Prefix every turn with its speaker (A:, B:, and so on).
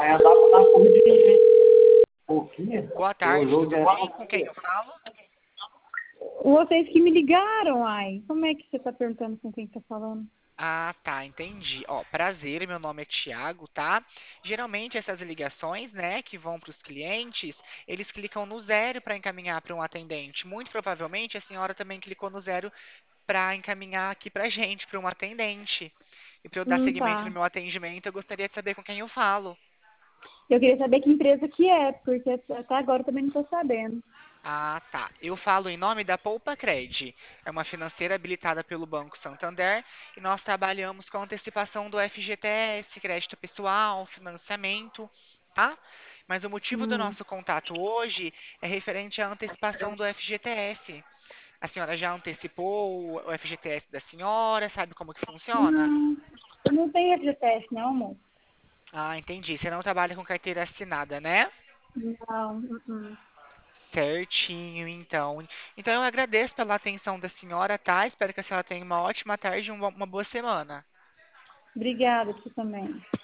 A: Aí andava na corridinha, pouquinho.
B: Boa
A: O
B: tarde,
A: jogo
B: tudo
A: era
B: bem? Com quem eu falo?
C: Vocês que me ligaram, ai. Como é que você tá perguntando com quem tá falando?
B: Ah, tá, entendi. Ó, prazer, meu nome é Thiago, tá? Geralmente essas ligações, né, que vão para os clientes, eles clicam no zero para encaminhar para um atendente. Muito provavelmente a senhora também clicou no zero para encaminhar aqui para gente, para um atendente. E para eu dar seguimento no
C: Tá.
B: meu atendimento, eu gostaria de saber com quem eu falo.
C: Eu queria saber que empresa que é, porque até agora eu também não tô sabendo.
B: Ah, tá. Eu falo em nome da Poupa Cred. É uma financeira habilitada pelo Banco Santander e nós trabalhamos com antecipação do FGTS, crédito pessoal, financiamento, tá? Mas o motivo do
C: Hum.
B: nosso contato hoje é referente à antecipação do FGTS. A senhora já antecipou o FGTS da senhora? Sabe como que funciona?
C: Não, eu não tenho FGTS, não, amor.
B: Ah, entendi. Você não trabalha com carteira assinada, né?
C: Não.
B: Certinho, então. Então eu agradeço pela atenção da senhora, tá? Espero que a senhora tenha uma ótima tarde e uma boa semana.
C: Obrigada, você também.